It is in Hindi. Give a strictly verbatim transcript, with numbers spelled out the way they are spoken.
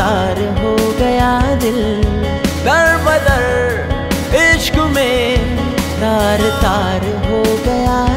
तार हो गया दिल, दर बदर इश्क में तार तार हो गया